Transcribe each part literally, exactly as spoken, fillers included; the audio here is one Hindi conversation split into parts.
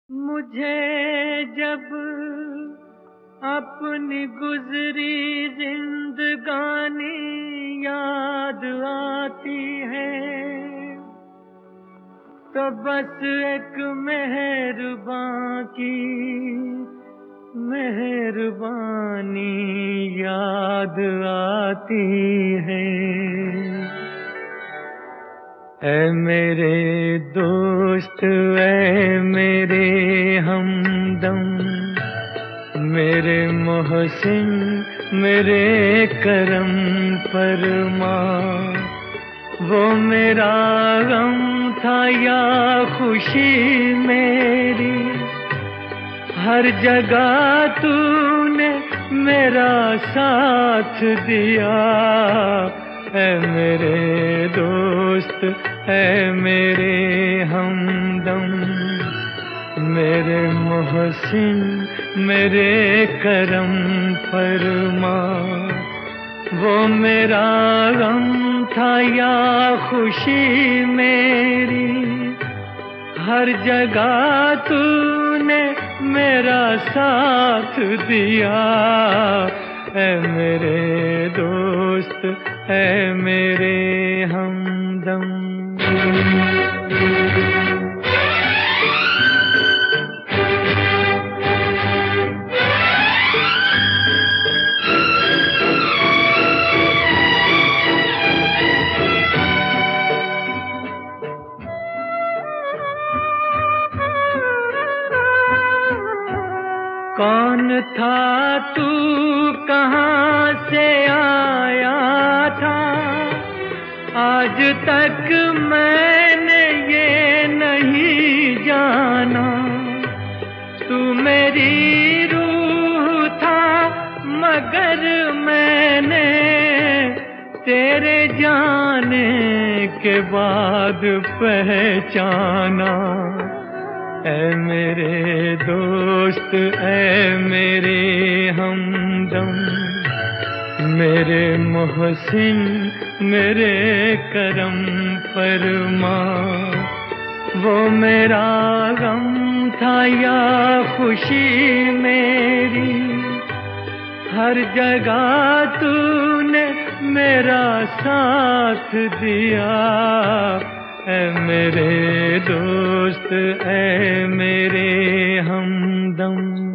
मुझे जब अपनी गुजरी जिंदगानी याद आती है तो बस एक मेहरबान की मेहरबानी याद आती है। ऐ मेरे दोस्त, ऐ मेरे हमदम, मेरे मोहसिन, मेरे करम फरमा। वो मेरा गम था या खुशी मेरी, हर जगह तूने मेरा साथ दिया। ऐ मेरे दोस्त, ऐ मेरे हमदम, मेरे मोहसिन, मेरे करम फरमा। वो मेरा गम था या खुशी मेरी, हर जगह तूने मेरा साथ दिया। ऐ मेरे दोस्त, ऐ मेरे हमदम। कौन था तू, कहाँ से आया था, आज तक मैंने ये नहीं जाना। तू मेरी रूह था मगर मैंने तेरे जाने के बाद पहचाना। ऐ मेरे दोस्त, ऐ मेरे हमदम, मेरे मोहसिन, मेरे करम फरमा। वो मेरा गम था या खुशी मेरी, हर जगह तूने मेरा साथ दिया। ऐ मेरे दोस्त, ऐ मेरे हमदम।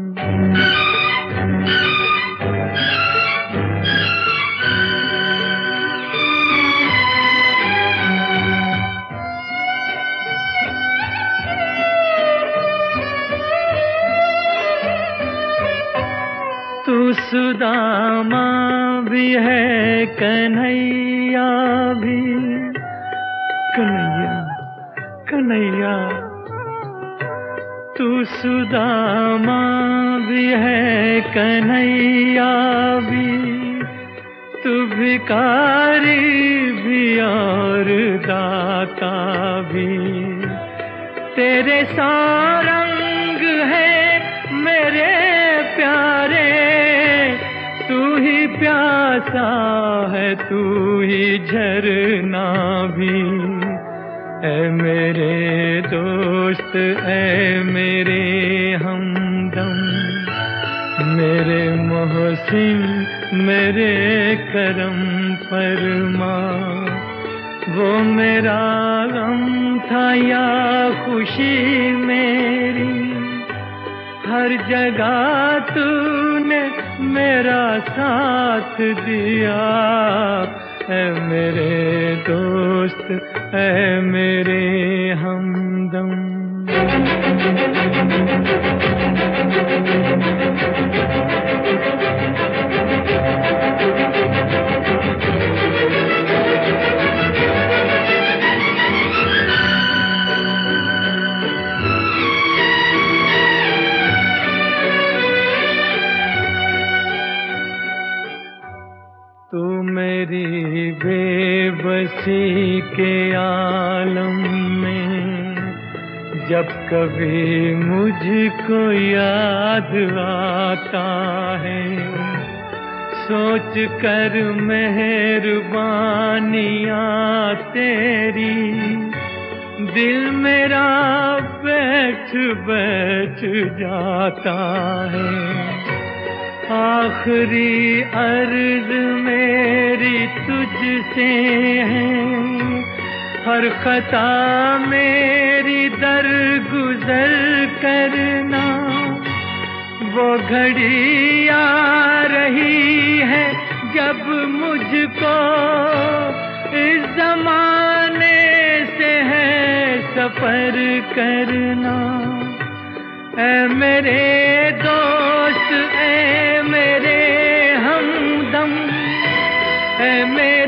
तू सुदामा भी है, कन्हैया भी, कन्हैया कन्हैया। तू सुदामा भी है, कन्हैया भी, तू भिखारी भी और दाता भी। तेरे सा रंग है मेरे प्यारे, तू ही प्यासा है, तू ही झरना भी। ऐ मेरे दोस्त, ऐ मेरे हमदम, मेरे मोहसिन, मेरे करम फरमा। वो मेरा गम था या खुशी मेरी, हर जगह तूने मेरा साथ दिया। ऐ मेरे दोस्त, ऐ मेरे हमदम। तू मेरी बेबसी के आलम में जब कभी मुझको याद आता है, सोच कर मेहरबानियाँ तेरी, दिल मेरा बैठ उठ बैठ जाता है। आखिरी अर्ज मेरी तुझसे है, हर खता मेरी दरगुजर करना। वो घड़ी आ रही है जब मुझको इस जमाने से है सफर करना। ऐ मेरे दोस्त, ऐ मेरे हमदम, ऐ मेरे